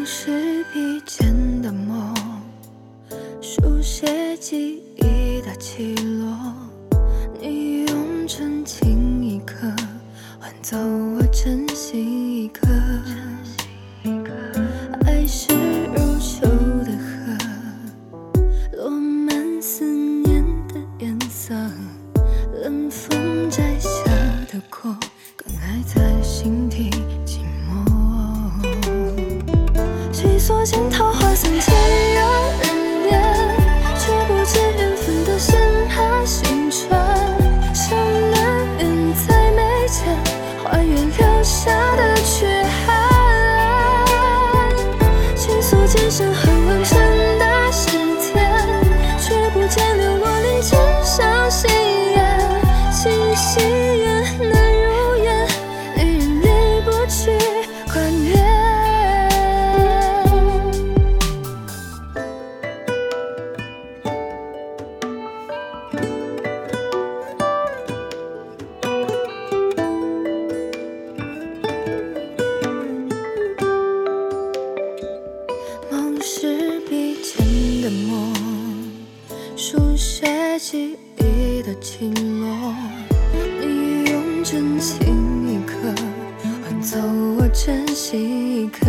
梦是笔尖的墨，书写记忆的起落。你用真情一刻换走我真心一刻。爱是如秋的河，落满思念的颜色。冷风摘下的果，更爱在心底寂寞。细锁间桃花三千人恋，却不见缘分的线和星川。想难免再没见，花园留下的缺憾。细锁间深恨完成的时间，却不见流落林间上心眼。情惜缘难如愿，离人离不去管缘。梦是笔尖的墨，书写记忆的起落。你用真情一刻换走我真心一刻。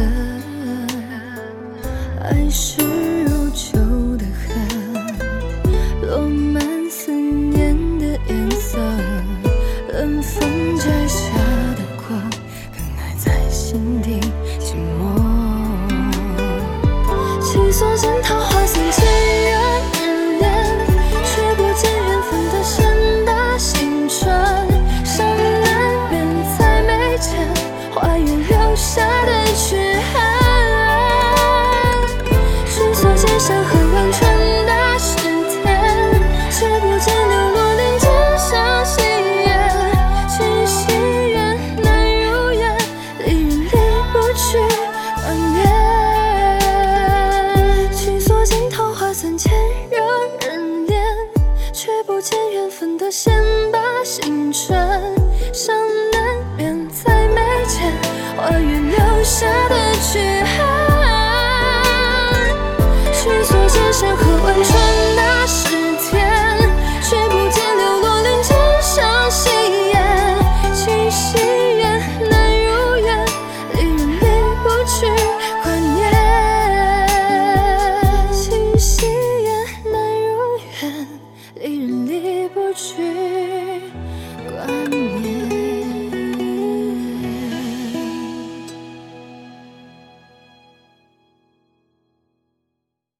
爱是如秋的河，落满思念的颜色。冷风摘下的果，更爱在心底寂寞。细锁间桃花三千人恋，却不见缘分的线的星川。伤难免再没见，花园留下的缺憾。细锁间山河万川的时间，却不见流落林间上心眼。情惜缘难如愿，离人离不去管缘。三千人恋，却不见缘分的线把心穿。伤难免再没见，花园留下的缺憾。细锁间山河